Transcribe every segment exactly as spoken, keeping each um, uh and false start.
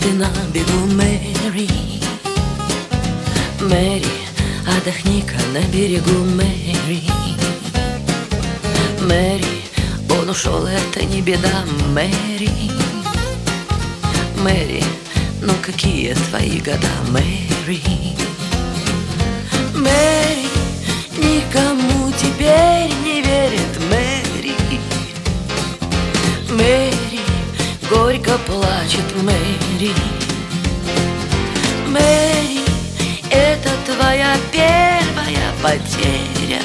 ты на бегу, Мэри. Мэри, отдохни-ка на берегу, Мэри. Мэри, он ушел, это не беда, Мэри. Мэри, ну какие твои года, Мэри? Мэри, никому теперь не верит, Мэри. Мэри, горько плачет Мэри. Мэри, это твоя первая потеря.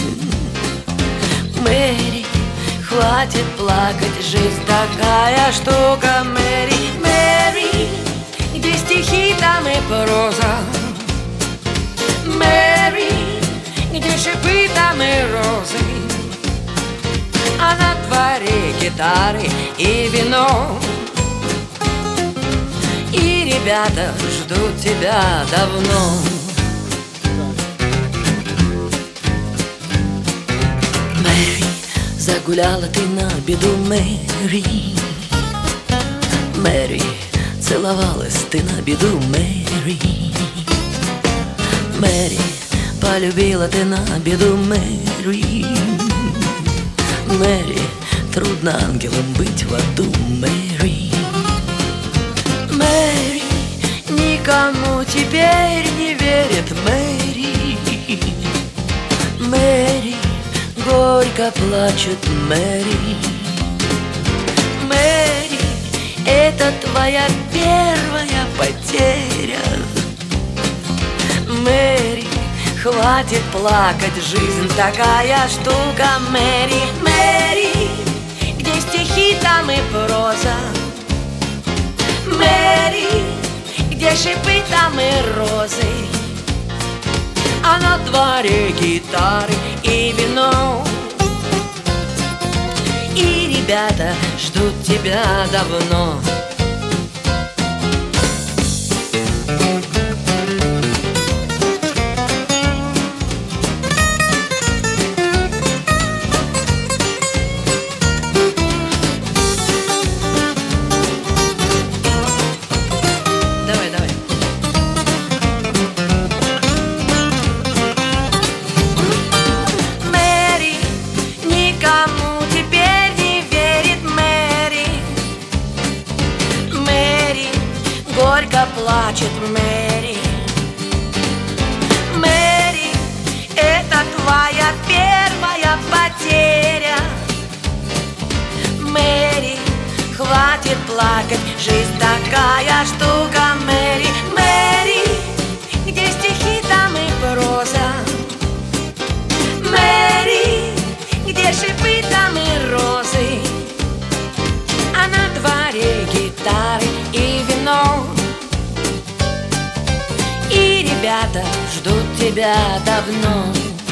Мэри, хватит плакать, жизнь такая штука, Мэри. Мэри, где стихи, там и проза. Мэри, где шипы, там и розы. А на дворе гитары и вино. И ребята ждут тебя давно. Мэри, загуляла ты на беду, Мэри. Мэри, целовалась ты на беду, Мэри. Мэри, полюбила ты на беду, Мэри. Мэри, трудно ангелом быть в аду, Мэри. Мэри, никому теперь не верит, Мэри. Мэри, горько плачет Мэри. Мэри, это твоя первая потеря. Мэри, хватит плакать, жизнь такая штука, Мэри. Мэри, где стихи, там и проза. Мэри, где шипы, там и розы. А на дворе гитары и вино. И ребята ждут тебя давно. Горько плачет Мэри. Мэри, это твоя первая потеря. Мэри, хватит плакать, жизнь такая штука, Мэри. Мэри, где стихи, там и проза. Мэри, где шипы, там и розы. А на дворе гитары и вино. И ребята ждут тебя давно.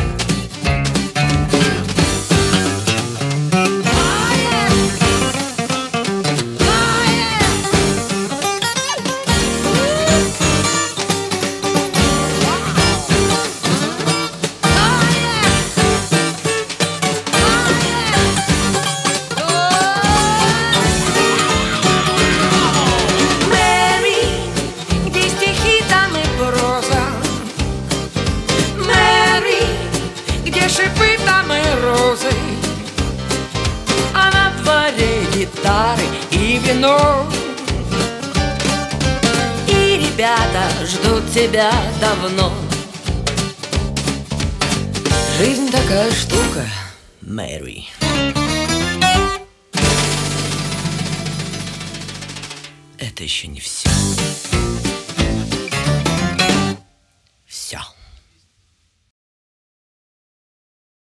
Шипы, там и розы. А на дворе гитары и вино. И ребята ждут тебя давно. Жизнь такая штука, Мэри. Это еще не все.